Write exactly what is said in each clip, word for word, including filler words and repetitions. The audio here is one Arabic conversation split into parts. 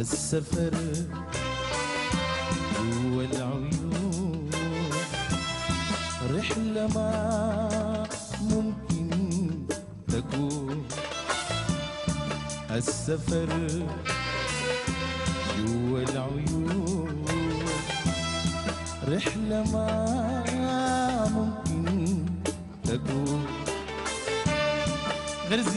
السفر جوا العيون رحلة ما ممكن تكون. السفر جوا العيون رحلة ما ممكن تكون غير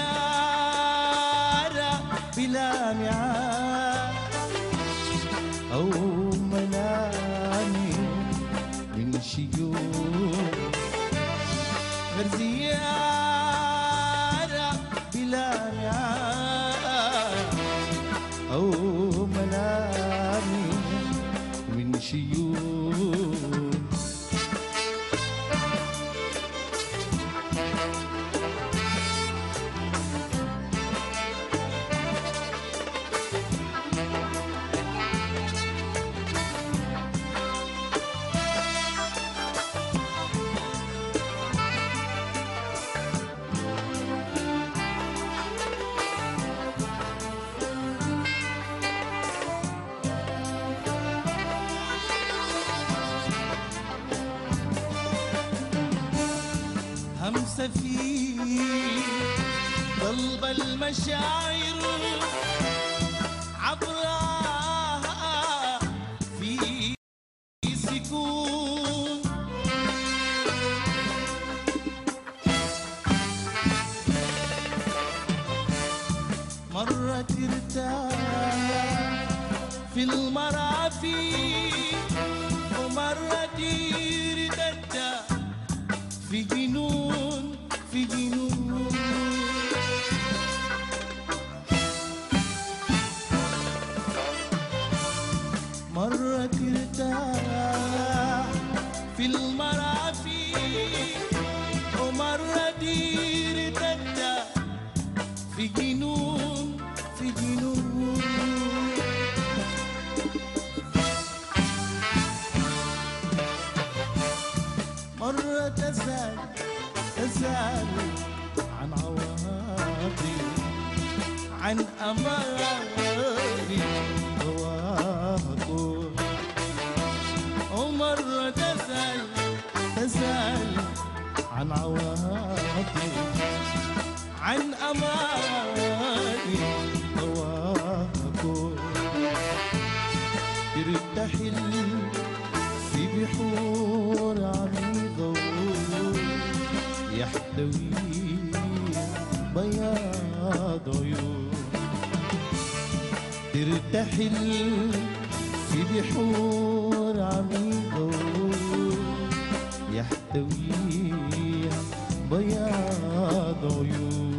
زيارة بلا ميعاد أو منامي من شيوخ. غير زيارة بلا ميعاد أو منامي من شيوخ. همسة في قلب المشاعر عبرها في سكون. مرة ترتاح في المرافي ومرة ترتدى في جنون في جنون. مرة ترتاح في المرافي ومرة ترتدى في جنون في جنون. مرة تزال تزال عن عواطفي عن أماري هواكم. ومرة تزال تزال عن عواطفي عن أماري هواكم. ترتحل في بحور عميقة يحتوي بياض عيون. ترتحل في بحور عميقة يحتوي بياض عيون.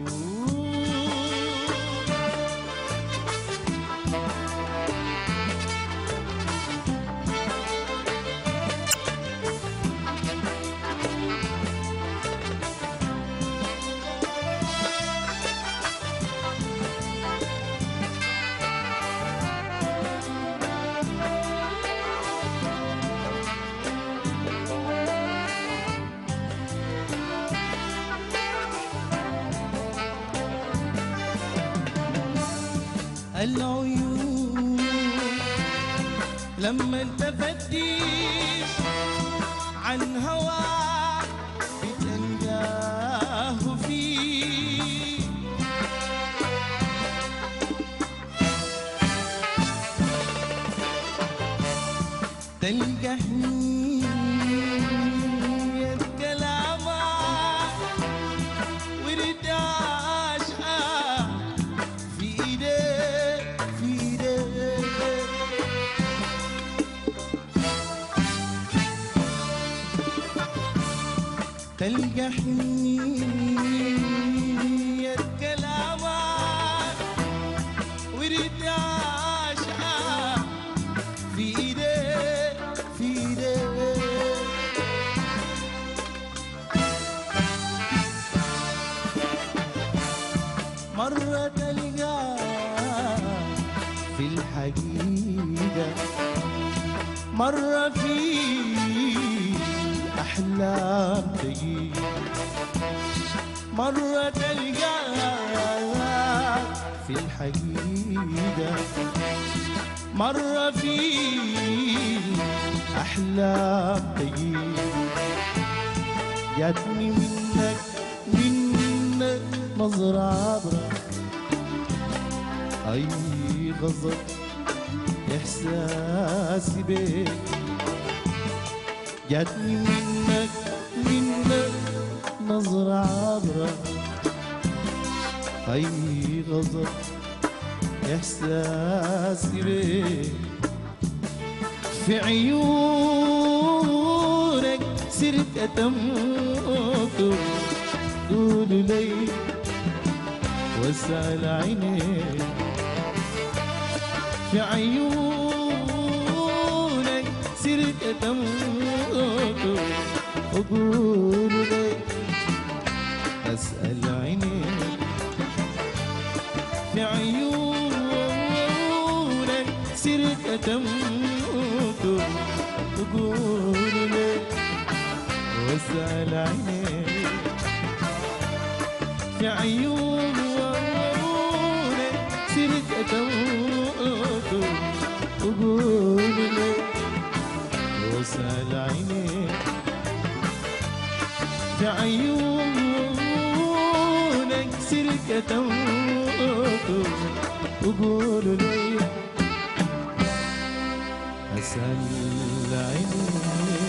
العيون لما انت فتش عن هواك بتلقاه فيه. تلقى حنية كلامك ورد عشقك في ايديك في ايديك. تلقى حنية كلامك ورد عشقك في ايديك في ايديك. مرة تلقاك في الحقيقة مرة في أحلام تجي. مرة تلقاك في الحقيقة مرة في أحلام تجي جاتني منك منك نظرة عبرة أي غضب إحساسي بيك جاتني منك منك نظرة عبرة أي غضب إحساسي بيك في عيونك صرت أتموت قولوا لي واسأل عينيك في عيونك صرت أتموت وقولوا لي أسأل عينيك في عيونك صرت أتموت وقولوا لي واسأل عينيك في عيونك صرت أتموت وقولوا لي واسأل عينيك في عيونك صرت أتموت وقولوا لي أسأل عينيك